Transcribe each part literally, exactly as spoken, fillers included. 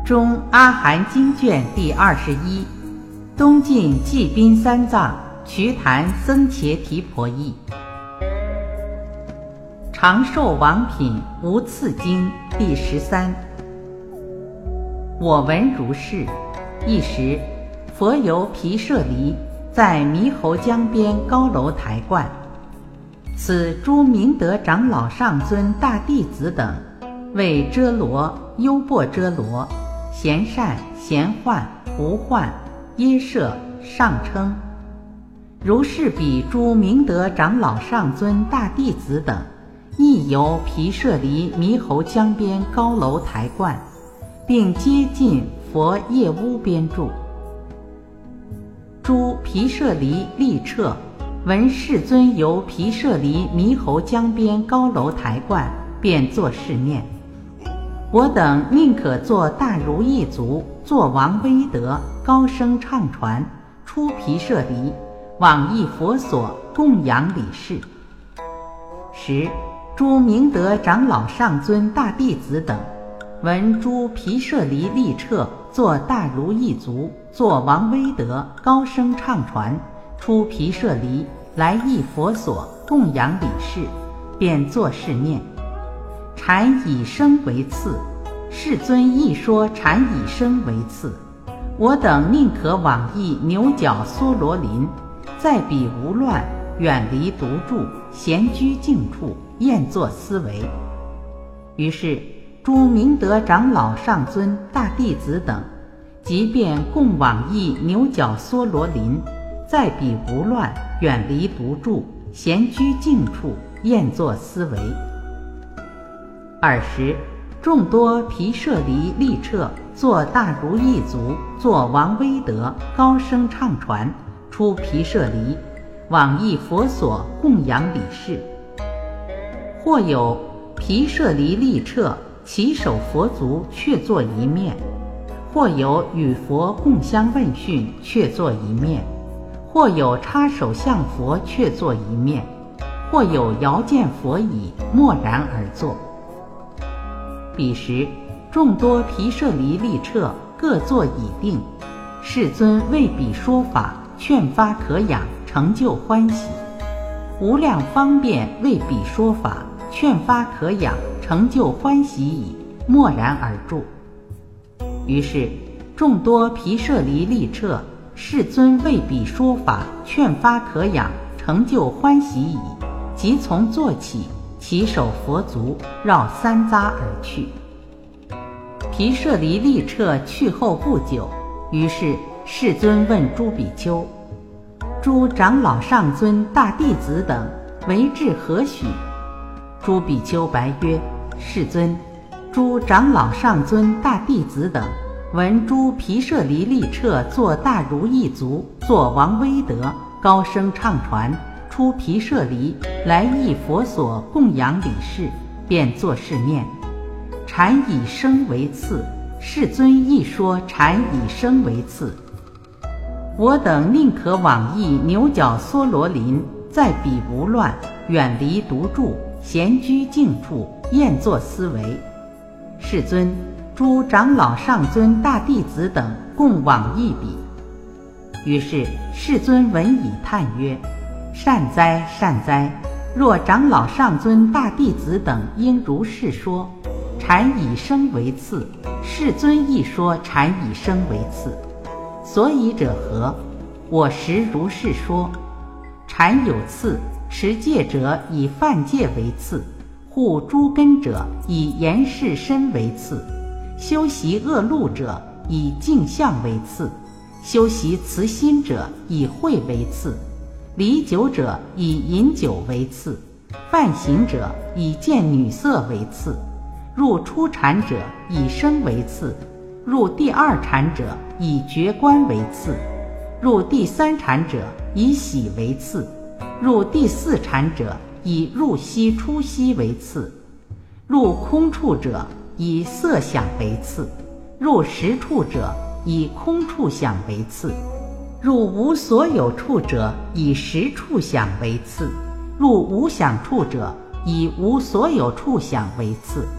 中阿含经卷第二十一，东晋纪宾三藏瞿昙僧伽提婆译。长寿王品无次经第十三。我闻如是，一时佛游毗舍离，在猕猴江边高楼台观，此诸明德长老上尊大弟子等，为遮罗、优钵遮罗、贤善、贤幻、无幻、耶舍、上称。如是彼诸明德长老上尊大弟子等，亦游毗舍离猕猴江边高楼台观，并接近佛业屋边住。诸毗舍离利彻闻世尊游毗舍离猕猴江边高楼台观，便作是念：我等宁可作大如意足，作王威德，高声唱传，出毗舍离，往诣佛所，供养礼事。十诸明德长老上尊大弟子等，闻诸毗舍离利彻作大如意足，作王威德，高声唱传，出毗舍离，来诣佛所，供养礼事，便作是念：禅以生为次，世尊亦说禅以生为次。我等宁可往诣牛角娑罗林，在彼无乱，远离独住，闲居静处，厌作思维。于是诸明德长老上尊大弟子等，即便共往诣牛角娑罗林，在彼无乱，远离独住，闲居静处，厌作思维。尔时众多毗舍离利彻作大如意足，作王威德，高声唱传，出毗舍离，往诣佛所，供养礼事。或有毗舍离利彻起手佛足，却坐一面；或有与佛共相问讯，却坐一面；或有插手向佛，却坐一面；或有遥见佛椅，默然而坐。彼时众多毗舍离利彻各坐已定，世尊为彼说法，劝发可养，成就欢喜。无量方便为彼说法，劝发可养，成就欢喜已，默然而住。于是众多毗舍离利彻，世尊为彼说法，劝发可养，成就欢喜已，即从坐起，起手佛足，绕三匝而去。毗舍离利彻去后不久，于是世尊问诸比丘：诸长老上尊大弟子等为至何许？诸比丘白曰：世尊，诸长老上尊大弟子等闻诸毗舍离利彻作大如意足，作王威德，高声唱传，出毗舍离，来诣佛所，供养礼事，便作是念：禅以生为次，世尊亦说禅以生为次。我等宁可往诣牛角娑罗林，在彼无乱，远离独住，闲居静处，厌作思维。世尊，诸长老上尊大弟子等共往诣彼。于是世尊闻已叹曰：善哉善哉，若长老上尊大弟子等应如是说，禅以生为次，世尊亦说禅以生为次。所以者何？我实如是说。禅有次，持戒者以犯戒为次，护诸根者以严视身为次，修习恶路者以净相为次，修习慈心者以慧为次，离酒者以饮酒为次，犯行者以见女色为次，入初禅者以声为次，入第二禅者以觉观为次，入第三禅者以喜为次，入第四禅者以入息出息为次，入空处者以色想为次，入实处者以空处想为次，入无所有处者以实处想为次，入无想处者以无所有处想为次。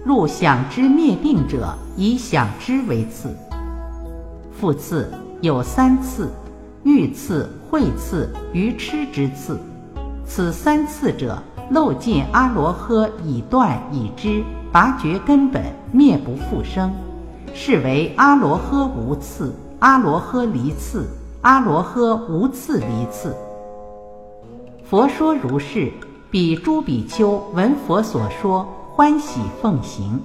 入想之灭定者，以想之为次。复次有三次，欲次、会次、愚痴之次。此三次者，漏尽阿罗诃以断已知，拔绝根本，灭不复生，是为阿罗诃无次、阿罗诃离次、阿罗诃无次离次。佛说如是，彼诸比丘闻佛所说，欢喜奉行。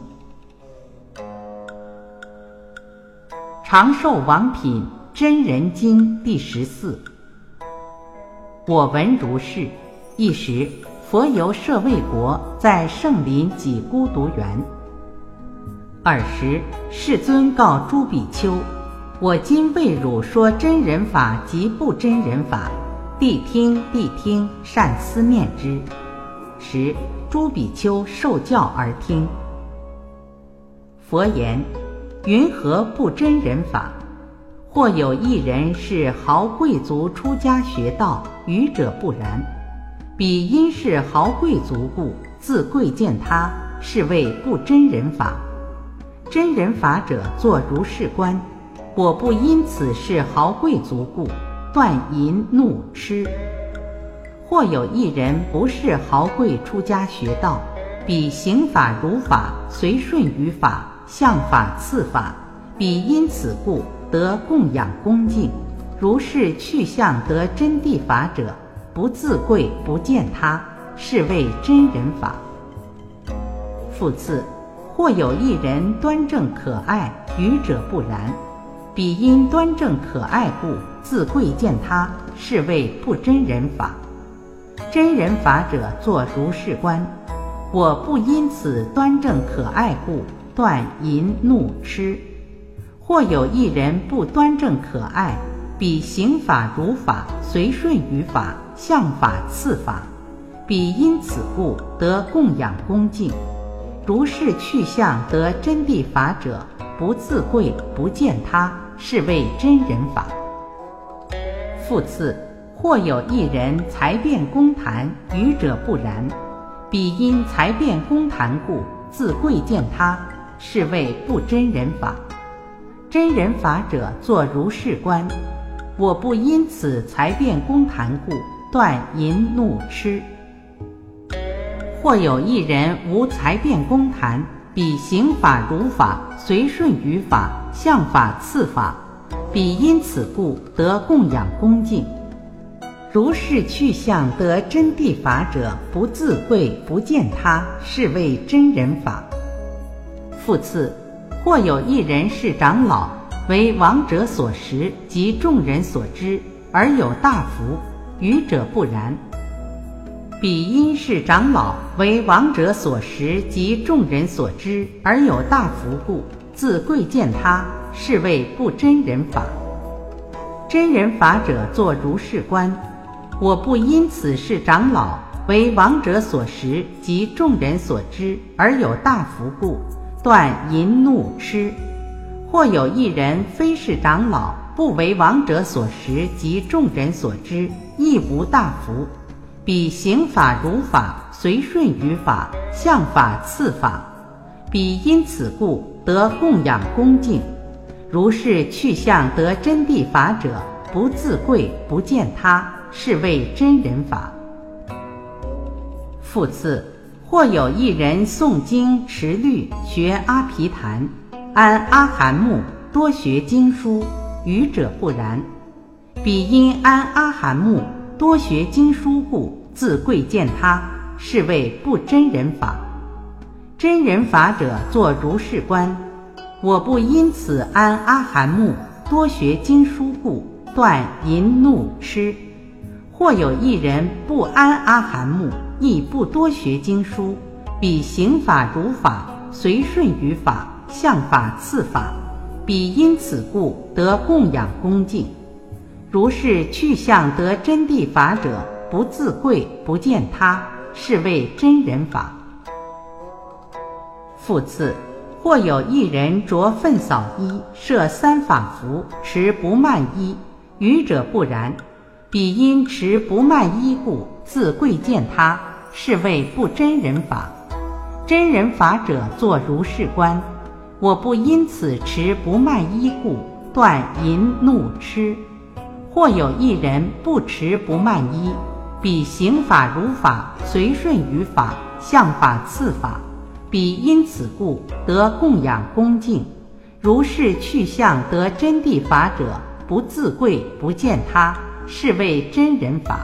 长寿王品真人经第十四。我闻如是，一时佛游舍卫国，在圣林己孤独园。尔时世尊告诸比丘：我今为汝说真人法及不真人法，谛听谛听，善思念之。时诸比丘受教而听。佛言：云何不真人法？或有一人是豪贵族出家学道，愚者不然。彼因是豪贵族故，自贵贱他，是谓不真人法。真人法者，作如是观：我不因此是豪贵族故，断淫怒痴。或有一人不是豪贵出家学道，彼行法如法，随顺于法，向法次法，彼因此故得供养恭敬，如是去向得真谛法者，不自贵不见他，是谓真人法。复次，或有一人端正可爱，愚者不然。彼因端正可爱故，自贵见他，是谓不真人法。真人法者，作如是观：我不因此端正可爱故，断淫怒痴。或有一人不端正可爱，彼行法如法，随顺于法，向法次法，彼因此故得供养恭敬，如是去向得真谛法者，不自贵不见他，是谓真人法。复次，或有一人才辩公谈，愚者不然。彼因才辩公谈故，自贵见他，是谓不真人法。真人法者，作如是观：我不因此才辩公谈故，断淫怒痴。或有一人无才辩公谈，彼行法如法，随顺于法，向法次法，彼因此故得供养恭敬，如是去向得真谛法者，不自贵不见他，是谓真人法。复次，或有一人是长老，为王者所识及众人所知，而有大福，愚者不然。彼因是长老，为王者所识及众人所知，而有大福故，自贵见他，是谓不真人法。真人法者，作如是观：我不因此是长老，为王者所识及众人所知，而有大福故，断淫怒痴。或有一人非是长老，不为王者所识及众人所知，亦无大福，彼行法如法，随顺于法，向法次法，彼因此故得供养恭敬，如是去向得真谛法者，不自贵不见他，是谓真人法。复次，或有一人诵经持律，学阿毗昙，安阿含目，多学经书，愚者不然。彼因安阿含目，多学经书故，自贵见他，是谓不真人法。真人法者，作如是观：我不因此安阿含目，多学经书故，断淫怒痴。或有一人不安阿含目，亦不多学经书，彼行法如法，随顺于法，向法次法，彼因此故得供养恭敬，如是去向得真谛法者，不自贵不见他，是谓真人法。复次，或有一人着粪扫衣，设三法服，持不慢衣，愚者不然。彼因持不慢衣故，自贵见他，是谓不真人法。 真人法者作如是观，我不因此持不卖衣故，断淫怒痴。或有一人不持不卖衣，彼行法如法，随顺于法，向法次法，彼因此故得供养恭敬。如是去向得真谛法者，不自贵不见他，是谓真人法。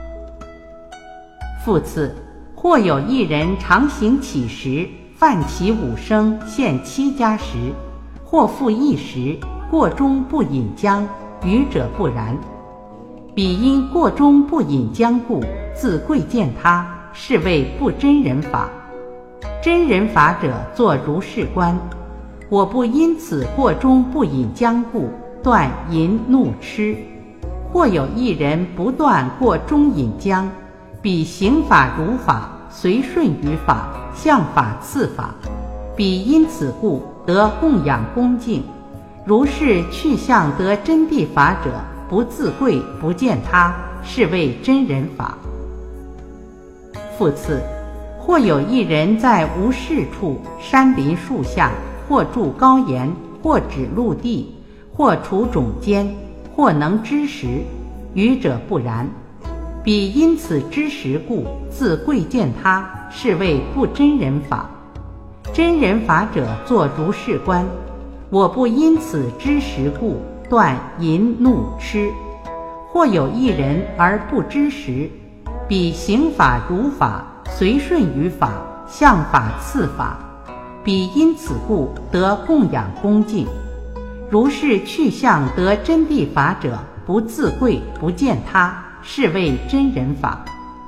复次，或有一人常行乞食，犯其五生，献七家食，或复一食，过中不饮浆，愚者不然。彼因过中不饮浆故，自贵见他，是谓不真人法。真人法者作如是观，我不因此过中不饮浆故，断淫怒痴。或有一人不断过中饮浆，彼行法如法，随顺于法，向法次法，彼因此故得供养恭敬。如是去向得真谛法者，不自贵不见他，是谓真人法。复次，或有一人在无事处，山林树下，或筑高岩，或指陆地，或处种间，或能知时，愚者不然。彼因此知时故，自贵见他，是谓不真人法。真人法者作如是观，我不因此知时故，断淫怒痴。或有一人而不知时，彼行法如法，随顺于法，向法次法，彼因此故得供养恭敬。如是去向得真谛法者，不自贵不见他，是谓真人法。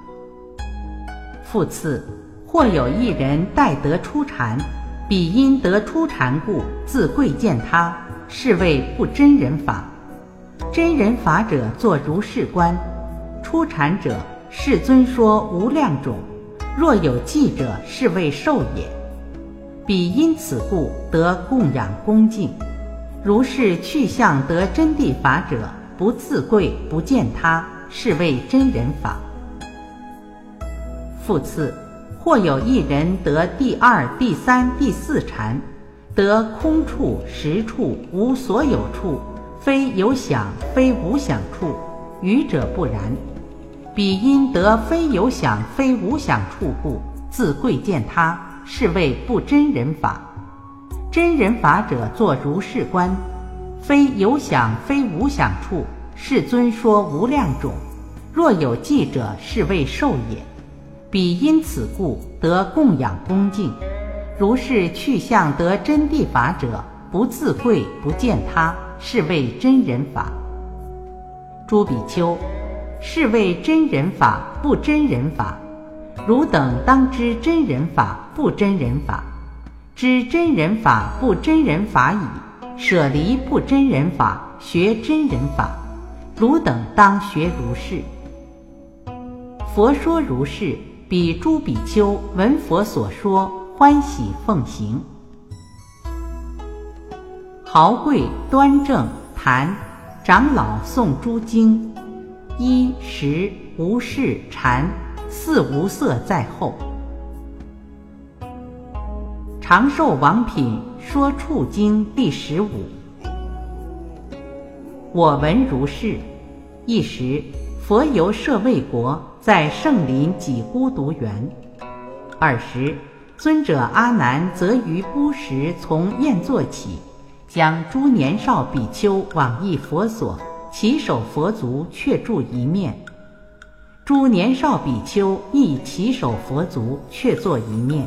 复次，或有一人待得初禅，彼因得初禅故，自贵见他，是谓不真人法。真人法者作如是观，初禅者，世尊说无量种，若有记者，是谓受也。彼因此故得供养恭敬。如是去向得真谛法者，不自贵不见他，是谓真人法。复次，或有一人得第二、第三、第四禅，得空处、实处、无所有处，非有想非无想处，愚者不然。彼因得非有想非无想处故，自贵见他，是谓不真人法。真人法者作如是观，非有想非无想处，世尊说无量种，若有记者，是谓受也。彼因此故得供养恭敬。如是去向得真谛法者，不自贵不见他，是谓真人法。诸比丘，是谓真人法不真人法。汝等当知真人法不真人法。知真人法不真人法已，舍离不真人法，学真人法。汝等当学如是。佛说如是，彼诸比丘闻佛所说，欢喜奉行。豪贵端正坛，长老诵诸经，衣食无事禅，四无色在后。长寿王品说处经第十五。我闻如是，一时佛游舍卫国，在圣林几孤独园。尔时尊者阿难则于布什从宴坐起，将诸年少比丘往诣佛所，其手佛足，却住一面。诸年少比丘亦其手佛足，却坐一面。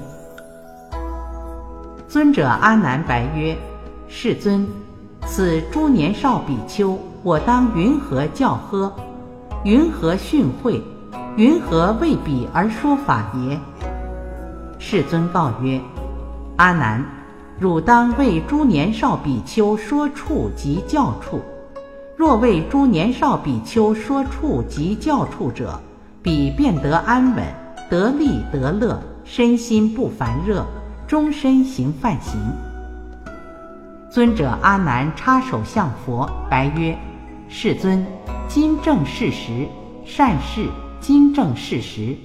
尊者阿难白曰：世尊，此诸年少比丘，我当云何教呵？云何训诲？云何为彼而说法耶？世尊告曰：阿难，汝当为诸年少比丘说处及教处。若为诸年少比丘说处及教处者，彼便得安稳，得利得乐，身心不烦热，终身行梵行。尊者阿难插手向佛，白曰：世尊，今正事实，善事，今正事实。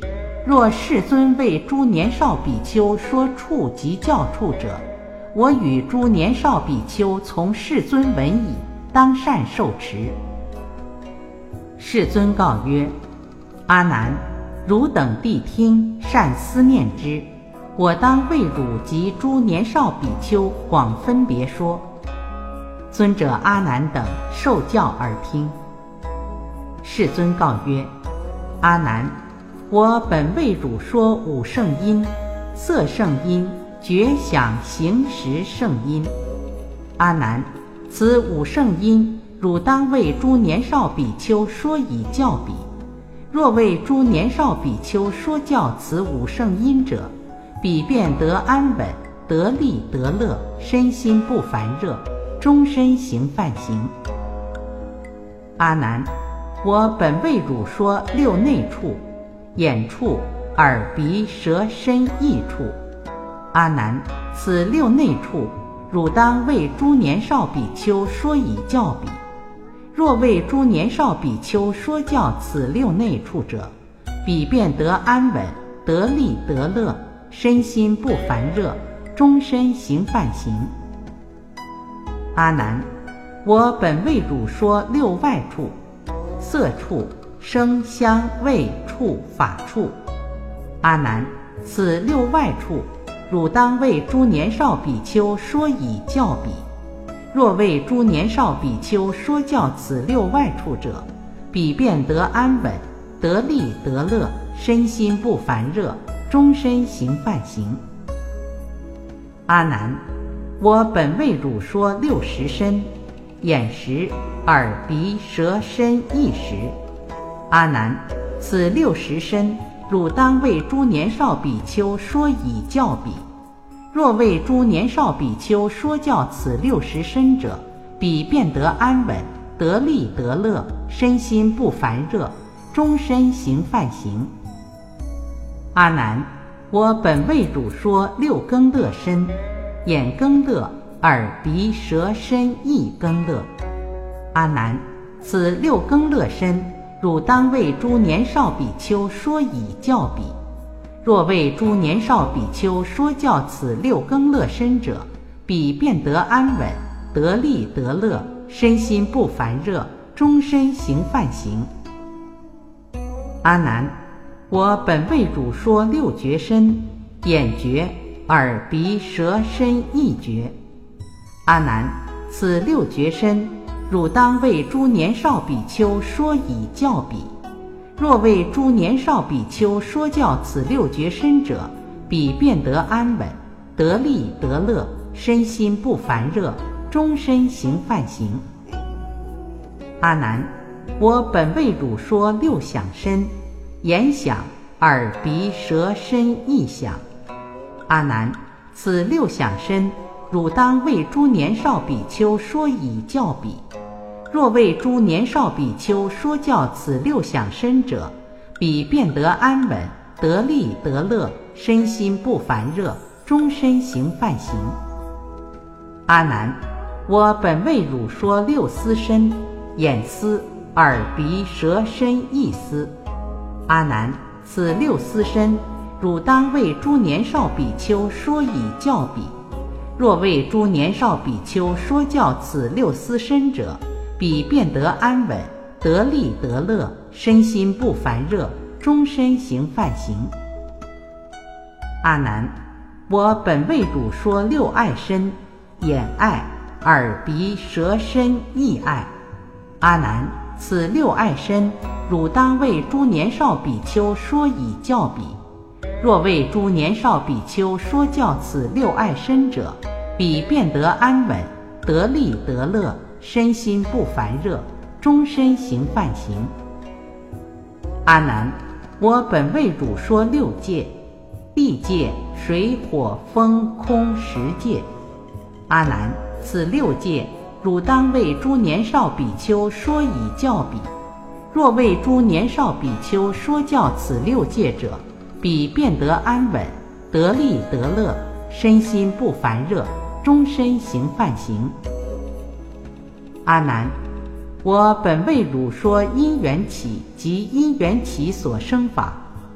若世尊为诸年少比丘说处及教处者，我与诸年少比丘从世尊闻已，当善受持。世尊告曰：阿难，汝等谛听，善思念之。我当为汝及诸年少比丘广分别说。尊者阿难等受教而听。世尊告曰：阿难，我本为汝说五圣音、色圣音、觉想行识圣音。阿难，此五圣音，汝当为诸年少比丘说以教彼。若为诸年少比丘说教此五圣音者，彼便得安稳，得利得乐，身心不烦热，终身行梵行。阿难，我本为汝说六内处、眼处、耳鼻舌身意处。阿难，此六内处，汝当为诸年少比丘说以教彼。若为诸年少比丘说教此六内处者，彼便得安稳，得利得乐，身心不烦热，终身行梵行。阿难，我本为汝说六外处、色处、声香味触法处。阿难，此六外处，汝当为诸年少比丘说以教彼。若为诸年少比丘说教此六外处者，彼便得安稳，得利得乐，身心不烦热，终身行梵行。阿难，我本为汝说六识身、眼识、耳鼻舌身意识。阿难，此六识身，汝当为诸年少比丘说以教彼。若为诸年少比丘说教此六识身者，彼便得安稳，得利得乐，身心不烦热，终身行梵行。阿难，我本为汝说六根乐身、眼根乐、耳鼻舌身意根乐。阿难，此六根乐身，汝当为诸年少比丘说以教彼。若为诸年少比丘说教此六根乐身者，彼便得安稳，得利得乐，身心不烦热，终身行梵行。阿难，我本为汝说六觉身、眼觉、耳鼻舌身意觉。阿难，此六觉身，汝当为诸年少比丘说以教彼。若为诸年少比丘说教此六觉身者，彼便得安稳，得利得乐，身心不烦热，终身行梵行。阿难，我本为汝说六想身、眼想、耳鼻舌身意想。阿难，此六想身，汝当为诸年少比丘说以教彼。若为诸年少比丘说教此六想身者，彼便得安稳，得利得乐，身心不烦热，终身行梵行。阿难，我本为汝说六思身、眼思、耳鼻舌身意思。阿难，此六思身，汝当为诸年少比丘说以教彼。若为诸年少比丘说教此六思身者，彼便得安稳，得利得乐，身心不烦热，终身行梵行。阿难，我本为汝说六爱身、眼爱、耳鼻舌身意爱。阿难，此六爱身，汝当为诸年少比丘说以教彼。若为诸年少比丘说教此六爱身者，彼便得安稳，得利得乐，身心不烦热，终身行梵行。阿难，我本为汝说六界、地界、水火风空十界。阿难，此六界，汝当为诸年少比丘说以教彼。若为诸年少比丘说教此六界者，彼便得安稳，得利得乐，身心不烦热，终身行梵行。阿难，我本为汝说因缘起及因缘起所生法。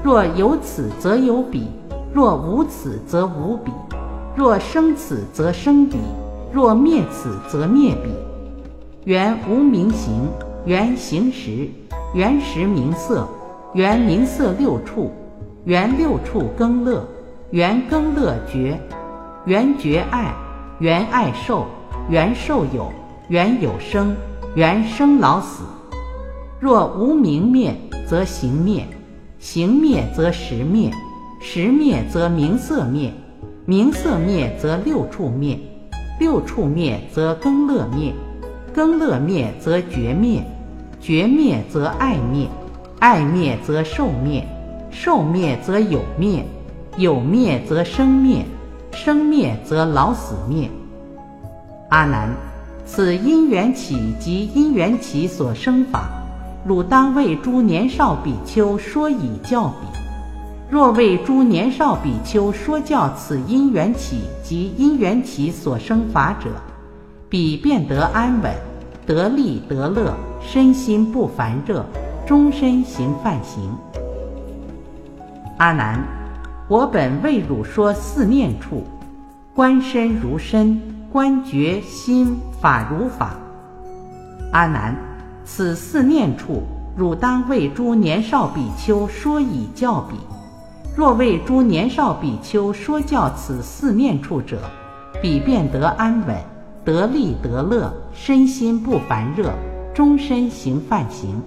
若有此则有彼，若无此则无彼，若生此则生彼，若灭此则灭彼。原无名行，原行识，原识名色，原名色六处，原六处更乐，原更乐觉，原觉爱，原爱受，原受有，原有生，原生老死。若无明灭，则行灭，行灭则识灭，识灭则名色灭，名色灭则六处灭，六处灭则更乐灭，更乐灭则觉灭，觉灭则爱灭，爱灭则受灭，受灭则有灭，有灭则生灭，生灭则老死灭。阿难，此因缘起及因缘起所生法，汝当为诸年少比丘说以教彼。若为诸年少比丘说教此因缘起及因缘起所生法者，彼便得安稳，得利得乐，身心不烦热，终身行梵行。阿难，我本为汝说四念处，观身如身，观觉心法如法。阿难，此四念处，汝当为诸年少比丘说以教彼。若为诸年少比丘说教此四念处者，彼便得安稳，得利得乐，身心不烦热，终身行梵行。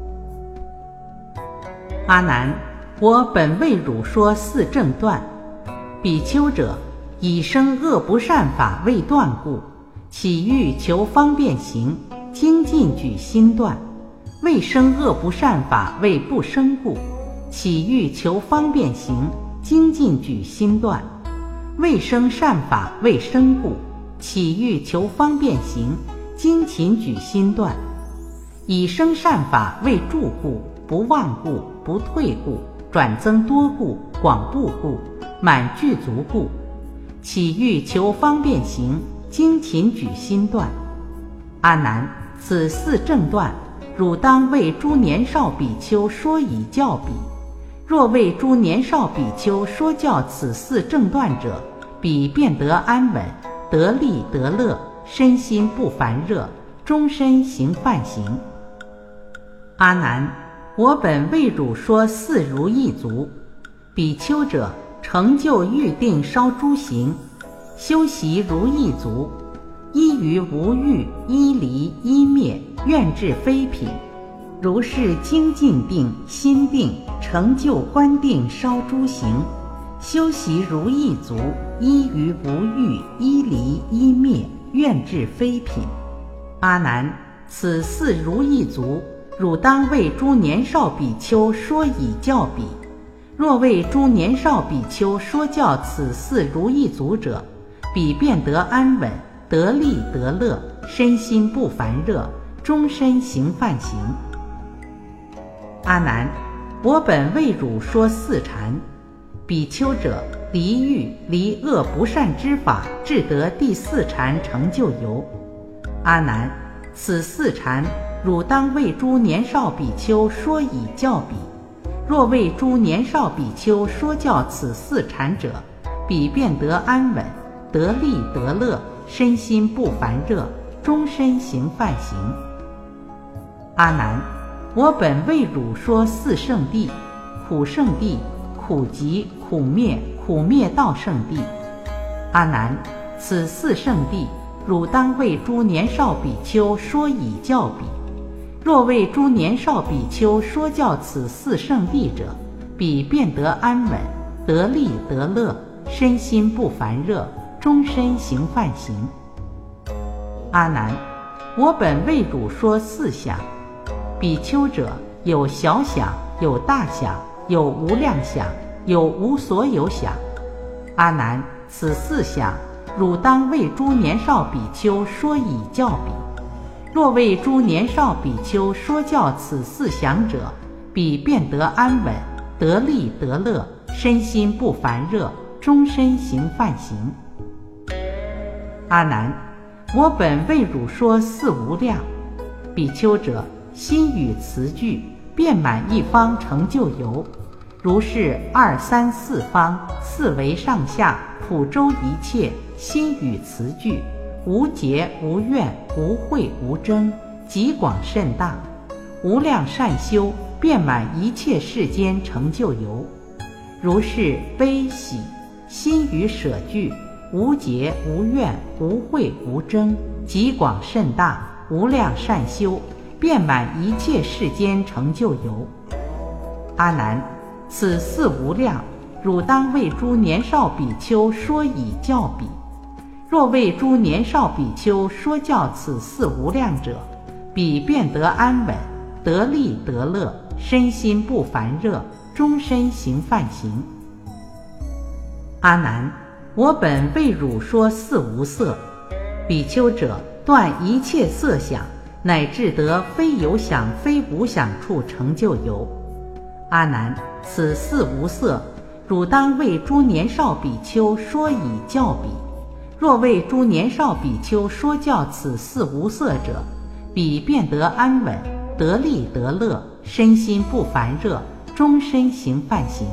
阿难，我本为汝说四正断。比丘者，以生恶不善法未断故，起欲求方便行，精进举心断；未生恶不善法未不生故，起欲求方便行，精进举心断；未生善法未生故，起欲求方便行，精勤举心断；已生善法未住故，不忘故，不退故，转增多故，广布故，满具足故，起欲求方便行，精勤举心断。阿难，此四正断，汝当为诸年少比丘说以教彼。若为诸年少比丘说教此四正断者，彼便得安稳，得利得乐，身心不烦热，终身行梵行。阿难，我本为汝说四如意足。比丘者，成就欲定烧诸行，修习如意足，依于无欲，依离，依灭，愿至非品。如是精进定，心定，成就观定烧诸行，修习如意足，依于无欲，依离，依灭，愿至非品。阿难，此四如意足，汝当为诸年少比丘说以教彼。若为诸年少比丘说教此四如意足者，彼便得安稳，得利得乐，身心不烦热，终身行梵行。阿难，我本为汝说四禅。比丘者，离欲，离恶不善之法，至得第四禅成就由。阿难，此四禅，汝当为诸年少比丘说以教彼。若为诸年少比丘说教此四禅者，彼便得安稳，得利得乐，身心不烦热，终身行梵行。阿难，我本为汝说四圣谛：苦圣谛、苦集、苦灭、苦灭道圣谛。阿难，此四圣谛，汝当为诸年少比丘说以教彼。若为诸年少比丘说教此四圣谛者，彼便得安稳，得利得乐，身心不烦热，终身行梵行。阿难，我本为汝说四想。比丘者，有小想，有大想，有无量想，有无所有想。阿难，此四想，汝当为诸年少比丘说以教彼。若为诸年少比丘说教此四想者，彼便得安稳，得利得乐，身心不烦热，终身行梵行。阿难，我本为汝说四无量。比丘者，心语词句，遍满一方成就由。 如是二三四方，四维上下，普周一切，心语词句，无结无怨，无秽无争，极广甚大，无量善修，遍满一切世间成就由。如是悲喜，心语舍具，无结无怨，无秽无争，极广甚大，无量善修，遍满一切世间成就由。阿难，此四无量，汝当为诸年少比丘说以教彼。若为诸年少比丘说教此四无量者，彼便得安稳，得利得乐，身心不烦热，终身行梵行。阿难，我本为汝说四无色。比丘者，断一切色想，乃至得非有想非无想处成就由。阿难，此四无色，汝当为诸年少比丘说以教彼。若为诸年少比丘说教此四无色者，彼便得安稳，得利得乐，身心不烦热，终身行梵行。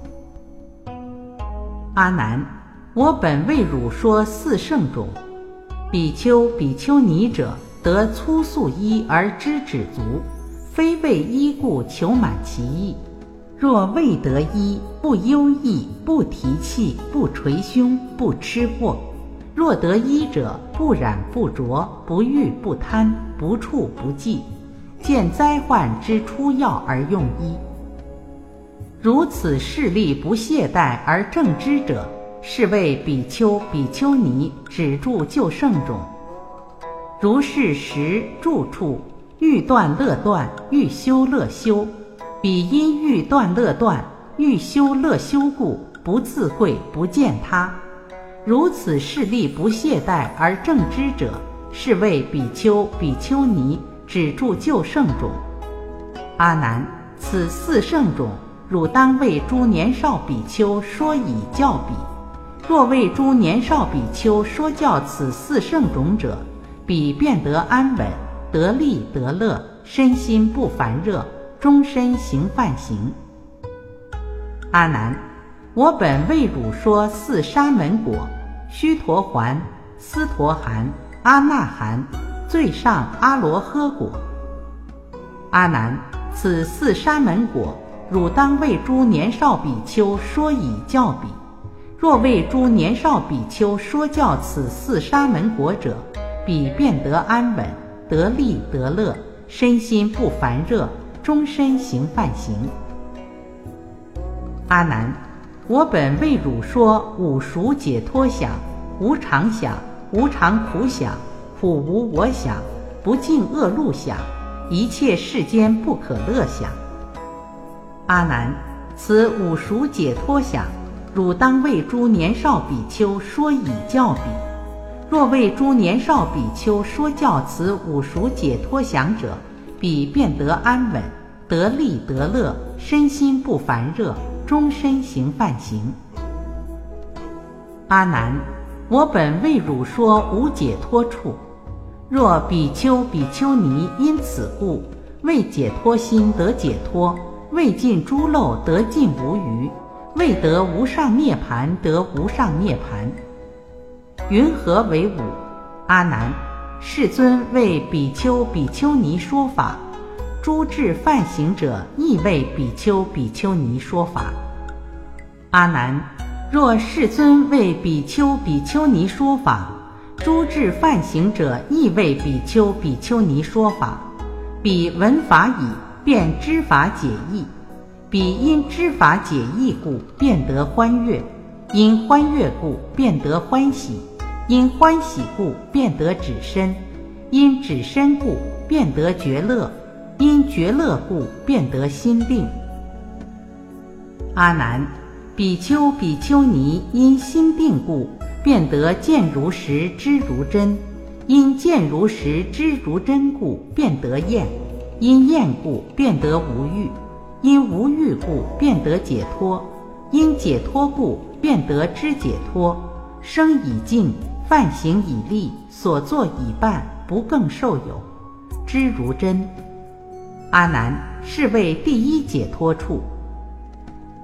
阿难，我本为汝说四圣种。比丘比丘尼者，得粗素衣而知止足，非为衣故求满其意。若未得衣，不忧意，不提气，不捶胸，不吃货。若得衣者，不染不着，不欲不贪，不触不忌，见灾患之出要而用衣。如此势力不懈怠而正知者，是谓比丘比丘尼止住就圣种。如是时住处，欲断乐断，欲修乐修，彼因欲断乐断，欲修乐修故，不自慧，不见他。如此势力不懈怠而正知者，是谓比丘比丘尼止住就圣种。阿难，此四圣种，汝当为诸年少比丘说以教彼。若为诸年少比丘说教此四圣种者，彼便得安稳，得利得乐，身心不烦热，终身行梵行。阿难，我本为汝说四沙门果：须陀洹、斯陀含、阿那含，最上阿罗诃果。阿难，此四沙门果，汝当为诸年少比丘说以教彼。若为诸年少比丘说教此四沙门果者，彼便得安稳，得利得乐，身心不烦热，终身行梵行。阿难，我本为汝说五熟解脱想：无常想、无常苦想、苦无我想、不净恶路想、一切世间不可乐想。阿难，此五熟解脱想，汝当为诸年少比丘说以教彼。若为诸年少比丘说教此五熟解脱想者，彼便得安稳，得利得乐，身心不烦热，终身行梵行。阿难，我本为汝说无解脱处。若比丘比丘尼因此故，为解脱心得解脱，为尽诸漏得尽无余，为得无上涅槃得无上涅槃。云何为五？阿难，世尊为比丘比丘尼说法，诸至梵行者亦为比丘比丘尼说法。阿难，若世尊为比丘比丘尼说法，诸至梵行者亦为比丘比丘尼说法。彼闻法已，便知法解义。彼因知法解义故，便得欢悦；因欢悦故，便得欢喜；因欢喜故，便得止身；因止身故，便得觉乐；因觉乐故，便得心定。阿难，比丘比丘尼因心定故，便得见如实知如真；因见如实知如真故，便得厌；因厌故，便得无欲；因无欲故，便得解脱；因解脱故，便得知解脱。生已尽，梵行已立，所作已办，不更受有。知如真。阿难，是为第一解脱处。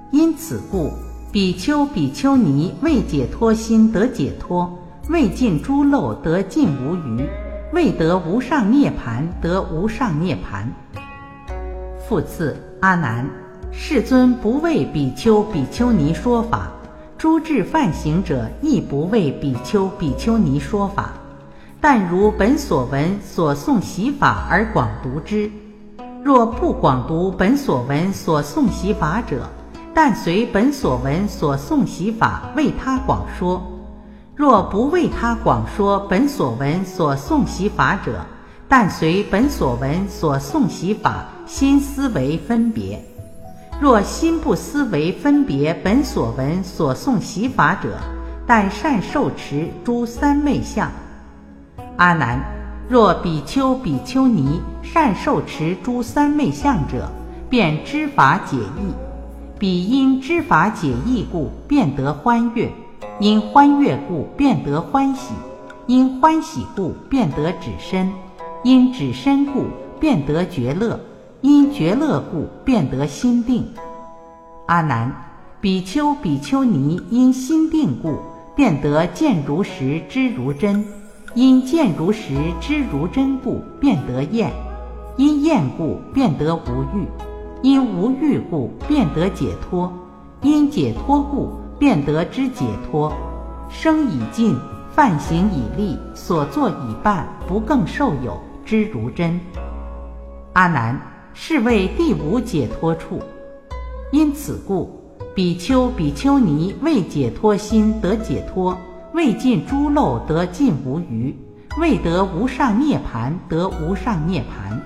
因此故，比丘比丘尼为解脱心得解脱，为尽诸漏得尽无余，为得无上涅盘得无上涅盘。复次，阿难，世尊不为比丘比丘尼说法，诸智梵行者亦不为比丘比丘尼说法，但如本所闻所诵习法而广读之。若不广读本所闻所诵习法者，但随本所闻所诵习法为他广说；若不为他广说本所闻所诵习法者，但随本所闻所诵习法心思维分别；若心不思维分别本所闻所诵习法者，但善受持诸三昧相。阿难，若比丘比丘尼善受持诸三昧相者，便知法解义，彼因知法解义故，便得欢悦；因欢悦故，便得欢喜；因欢喜故，便得止身；因止身故，便得觉乐；因觉乐故，便得心定。阿难，比丘比丘尼因心定故，便得见如实知如真；因见如实知如真故，便得厌；因厌故，便得无欲；因无欲故，便得解脱；因解脱故，便得知解脱。生已尽，犯行已立，所作已办，不更受有，知如真。阿难，是为第五解脱处。因此故，比丘比丘尼为解脱心得解脱，为尽诸漏得尽无余，为得无上涅盘得无上涅盘。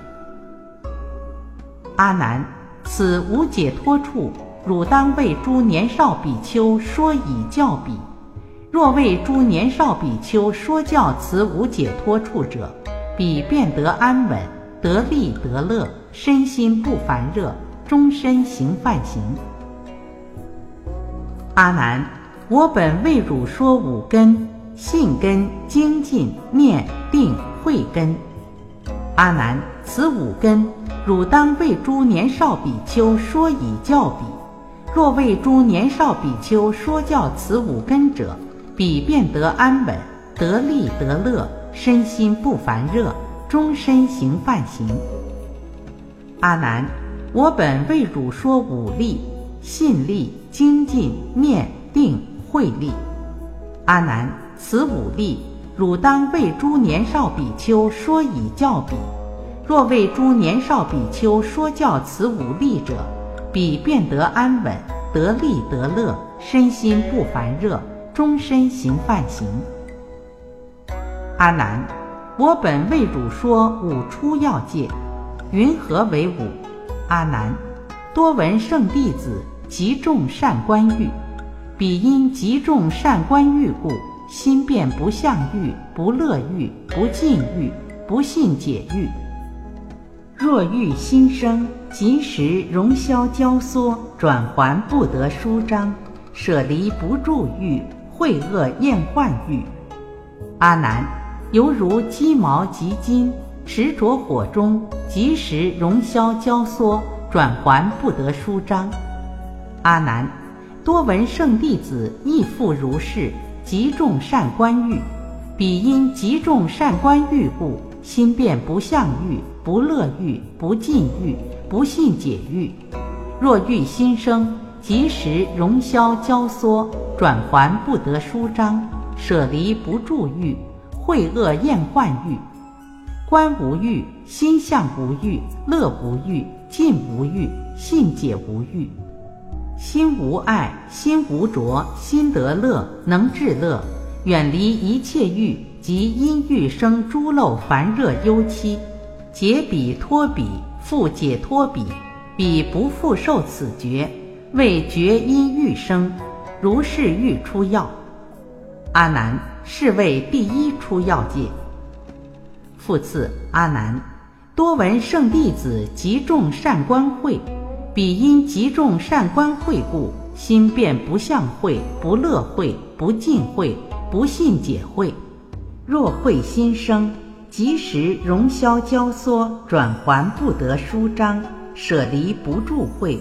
阿难，此无解脱处，汝当为诸年少比丘说以教彼。若为诸年少比丘说教此无解脱处者，彼便得安稳，得利得乐，身心不烦热，终身行梵行。阿难，我本为汝说五根：信根、精进、念、定、慧根。阿难，此五根，汝当为诸年少比丘说以教彼。若为诸年少比丘说教此五根者，彼便得安稳，得利得乐，身心不烦热，终身行梵行。阿难，我本为汝说五力：信力、精进、念、定、慧力。阿难，此五力，汝当为诸年少比丘说以教彼。若为诸年少比丘说教此五力者，彼便得安稳，得利得乐，身心不烦热，终身行梵行。阿难，我本为汝说五出要戒。云何为五？阿难，多闻圣弟子极重善观欲，彼因极重善观欲故，心变不向欲，不乐欲，不尽欲，不信解欲。若欲心生，即时容消交缩，转还不得舒张，舍离不住欲，秽恶厌患欲。阿难，犹如鸡毛及金，持着火中，即时容消交缩，转还不得舒张。阿难，多闻圣弟子亦复如是，极重善观欲，彼因极重善观欲故，心变不向欲，不乐欲，不尽欲，不信解欲。若欲心生，即时容消交缩，转还不得舒张，舍离不住欲，秽恶厌患欲。观无欲，心向无欲，乐无欲，尽无欲，信解无欲。心无爱，心无着，心得乐，能至乐，远离一切欲，即因欲生诸漏烦热忧戚，解彼脱彼，复解脱彼，彼不复受此觉，为觉因欲生，如是欲出要。阿难，是为第一出要戒。复次，阿难，多闻圣弟子极重善观慧，彼因极重善观慧故，心变不向慧，不乐慧，不尽慧，不信解慧。若慧心生，即时容消交缩，转还不得舒张，舍离不住慧，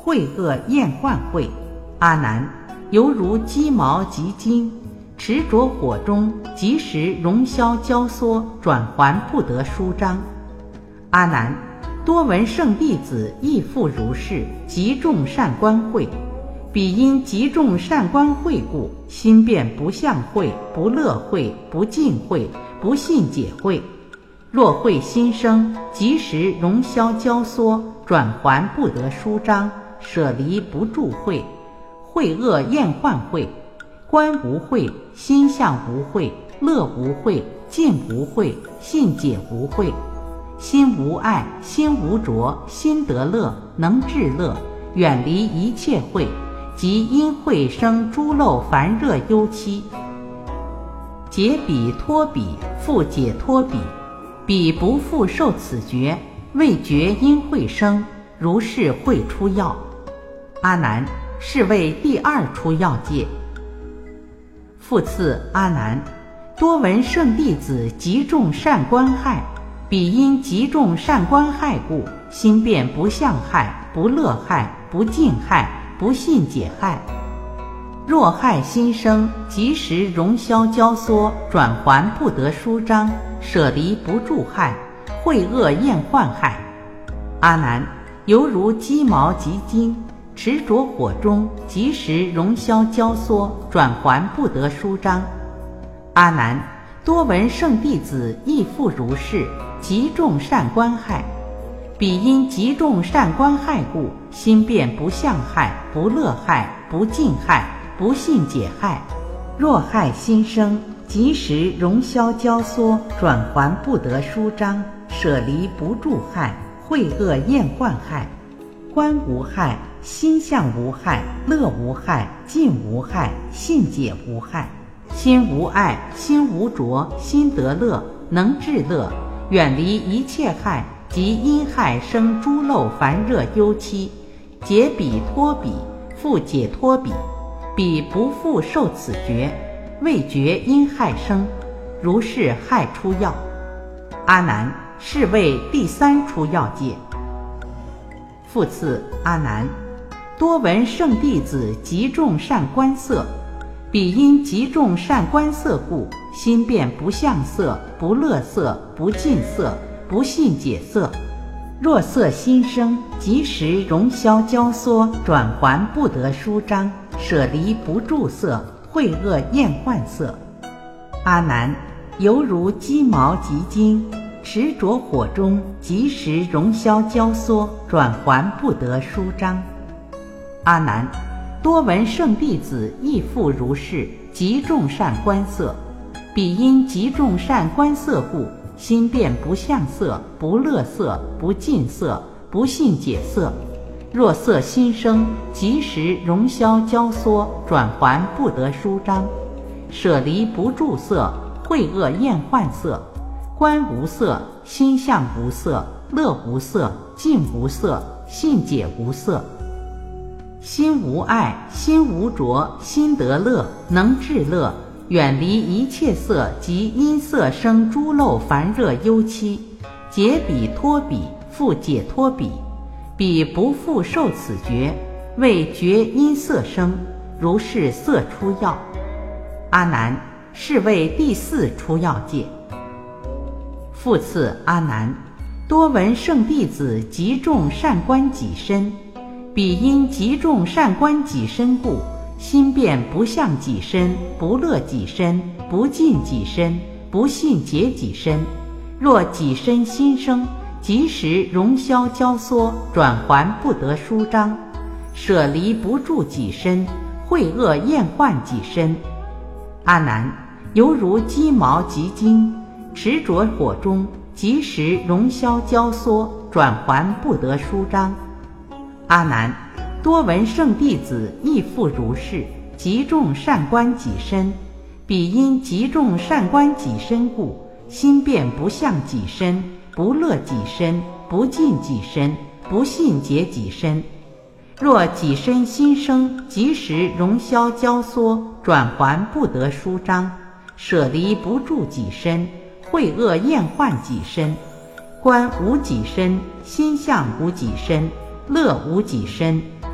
秽恶厌患秽。阿难，犹如鸡毛及筋，持着火中，即时熔消焦缩，转还不得舒张。阿难，多闻圣弟子亦复如是，极重善观慧。彼因极重善观慧故，心变不向慧，不乐慧，不尽慧，不信解慧。若慧心生，即时熔消焦缩，转还不得舒张，舍离不住慧。慧恶厌患慧，观无慧，心向无慧，乐无慧，尽无慧，信解无慧。心无爱，心无着，心得乐，能至乐，远离一切慧，即因慧生诸漏烦热忧戚。解彼脱彼，复解脱彼，彼不复受此觉，未觉因慧生，如是慧出要。阿难，是为第二出要戒。复次，阿难，多闻圣弟子极重善观害，彼因极重善观害故，心变不向害，不乐害，不尽害，不信解害。若害心生，即时熔消焦缩，转还不得舒张，舍离不住害，秽恶厌患害。阿难，犹如鸡毛及筋，持着火中，即时熔消焦缩，转还不得舒张。阿难，多闻圣弟子亦复如是，极重善观害。彼因极重善观害故，心变不向害，不乐害，不尽害，不信解害。若害心生，即时熔消焦缩，转还不得舒张，舍离不住害，秽恶厌患害。观无害，心向无害，乐无害，尽无害，信解无害。心无爱，心无着，心得乐，能至乐，远离一切害，即因害生诸漏烦热忧戚。解彼脱彼，复解脱彼，彼不复受此觉，未觉因害生，如是害出要。阿难，是为第三出要戒。复次，阿难，多闻圣弟子极重善观色，彼因极重善观色故，心变不向色，不乐色，不尽色，不信解色。若色心生，即时熔消焦缩，转还不得舒张，舍离不住色，秽恶厌患色。阿难，犹如鸡毛及筋，持着火中，即时熔消焦缩，转还不得舒张。阿难，多闻圣弟子亦复如是，极重善观色。彼因极重善观色故，心变不向色，不乐色，不尽色，不信解色。若色心生，即时熔消焦缩，转还不得舒张，舍离不住色，秽恶厌患色。观无色，心向无色，乐无色，尽无色，信解无色。心无爱，心无着，心得乐，能至乐，远离一切色，及因色生诸漏烦热忧戚。解彼脱彼，复解脱彼，彼不复受此觉，为觉因色生，如是色出要。阿难，是为第四出要戒。复次，阿难，多闻圣弟子极重善观己身，彼因极重善观己身故，心变不向己身，不乐己身，不尽己身，不信解己身。若己身心生，即时熔消焦缩，转还不得舒张，舍离不住己身，秽恶厌患己身。阿难，犹如鸡毛及筋，持着火中，即时熔消焦缩，转还不得舒张。阿难，多闻圣弟子亦复如是，极重善观己身。彼因极重善观己身故，心变不向己身，不乐己身，不尽己身，不信解己身。若己身心生，即时熔消焦缩，转还不得舒张，舍离不住己身，秽恶厌患己身。观无己身，心向无己身，乐无己身，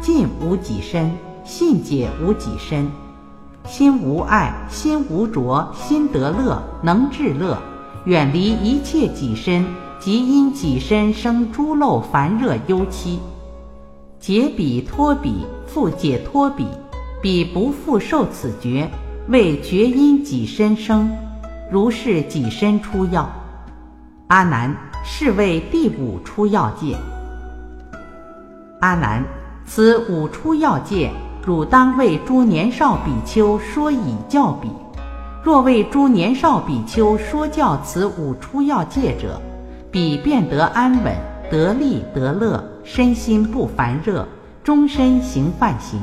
尽无己身，信解无己身。心无爱，心无着，心得乐，能至乐，远离一切己身，即因己身生诸漏烦热忧戚。解彼脱彼，复解脱彼，彼不复受此觉，为觉因己身生，如是己身出要。阿难，是为第五出要戒。阿难，此五出要戒，汝当为诸年少比丘说以教彼。若为诸年少比丘说教此五出要戒者，彼便得安稳，得利得乐，身心不烦热，终身行梵行。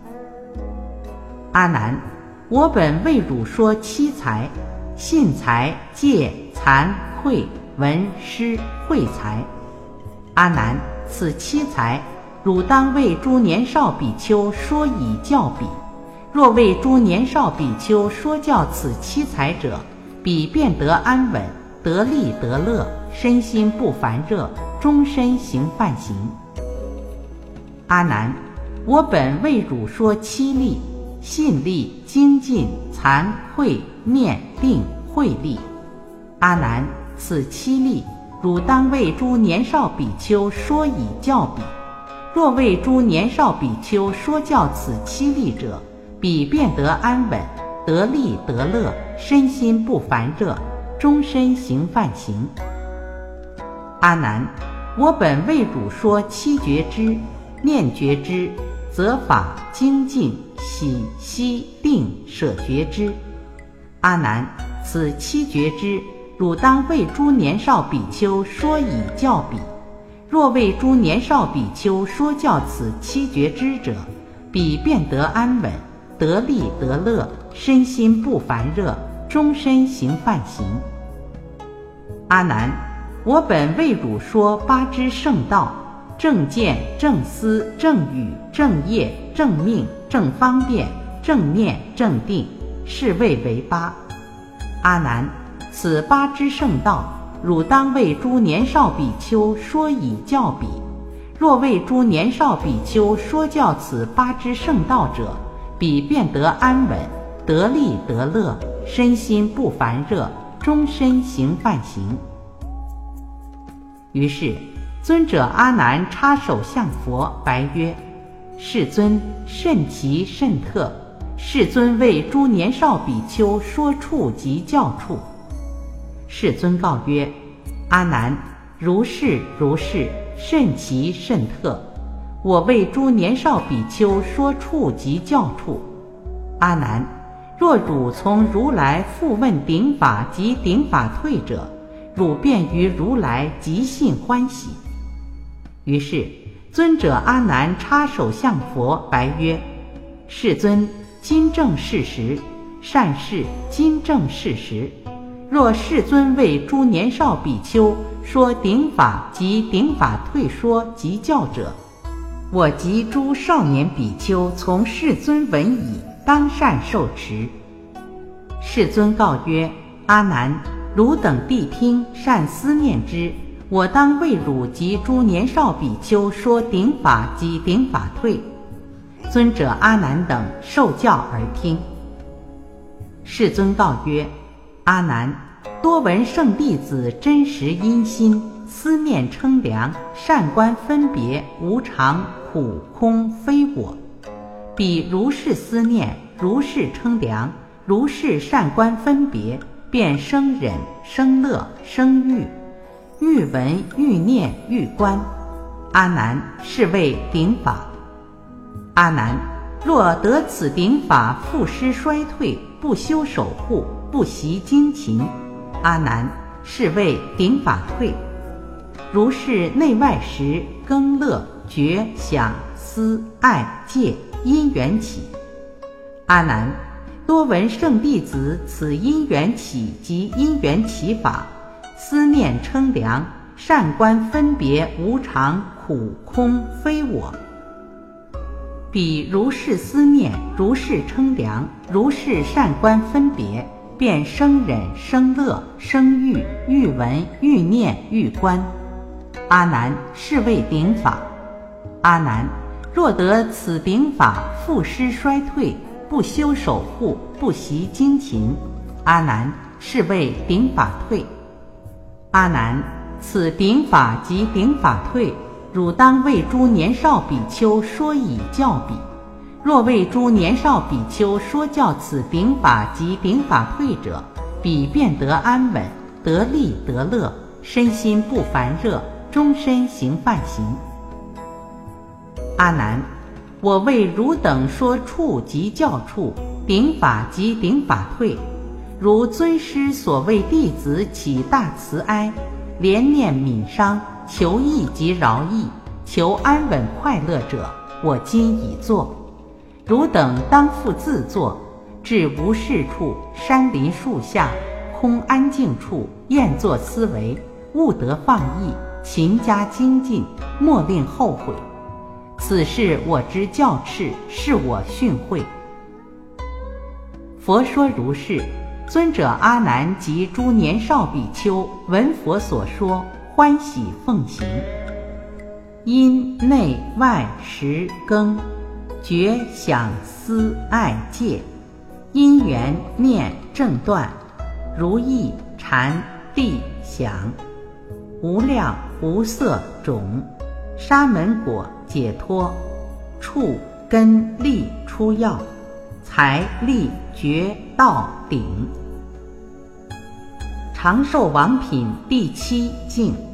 阿难，我本为汝说七财：信财、戒、惭、愧、闻、施、慧财。阿难，此七财，汝当为诸年少比丘说以教彼。若为诸年少比丘说教此七财者，彼便得安稳，得利得乐，身心不烦热，终身行梵行。阿难，我本为汝说七力：信力、精进、惭、愧、念、定、慧力。阿难，此七力，汝当为诸年少比丘说以教彼。若为诸年少比丘说教此七力者，彼便得安稳，得利得乐，身心不烦热，终身行梵行。阿难，我本为汝说七觉支：念觉支、择法、精进、喜、息、定、舍觉支。阿难，此七觉支，汝当为诸年少比丘说以教彼。若为诸年少比丘说教此七觉支者，彼便得安稳，得利得乐，身心不烦热，终身行梵行。阿难，我本为汝说八支圣道：正见、正思、正语、正业、正命、正方便、正念、正定，是谓为八。阿难，此八支圣道，汝当为诸年少比丘说以教彼。若为诸年少比丘说教此八支圣道者，彼便得安稳，得利得乐，身心不烦热，终身行梵行。于是尊者阿难插手向佛白曰：世尊，甚奇甚特，世尊为诸年少比丘说处及教处。世尊告曰：阿难，如是如是，甚奇甚特，我为诸年少比丘说处及教处。阿难，若汝从如来复问顶法及顶法退者，汝便于如来即信欢喜。于是尊者阿难插手向佛白曰：世尊，今正是时，善事，今正是时。若世尊为诸年少比丘说顶法及顶法退说及教者，我及诸少年比丘从世尊闻已，当善受持。世尊告曰：阿难，汝等谛听，善思念之，我当为汝及诸年少比丘说顶法及顶法退。尊者阿难等受教而听。世尊告曰：阿难，多闻圣弟子真实因心，思念称量，善观分别，无常、苦、空、非我。彼如是思念，如是称量，如是善观分别，便生忍、生乐、生欲，欲闻、欲念、欲观。阿难，是谓顶法。阿难，若得此顶法，复失衰退，不修守护，不习精勤，阿难，是谓顶法退。如是内外识、根乐、觉、想、思、爱、戒因缘起。阿难，多闻圣弟子此因缘起及因缘起法，思念称量，善观分别，无常、苦、空、非我。彼如是思念，如是称量，如是善观分别，便生忍、生乐、生欲，欲闻、欲念、欲观。阿难，是谓顶法。阿难， 若得此禀法，复失衰退，不修守护，不习精勤，阿难，是谓禀法退。阿难，此禀法及禀法退，汝当为诸年少比丘说以教彼。若为诸年少比丘说教此禀法及禀法退者，彼便得安稳，得利得乐，身心不烦热，终身行梵行。阿难，我为汝等说处及教处，禀法及禀法退，如尊师所为弟子起大慈哀，怜念悯伤，求益及饶益，求安稳快乐者，我今已作。汝等当复自作，至无事处，山林树下，空安静处，宴坐思维，勿得放逸，勤加精进，莫令后悔。此事我之教敕，是我训诲。佛说如是，尊者阿难及诸年少比丘闻佛所说，欢喜奉行。因内外十根，觉想思爱戒，因缘念正断，如意禅地想，无量无色种，沙门果解脱，处根利出药，财力觉道顶。长寿王品第七境。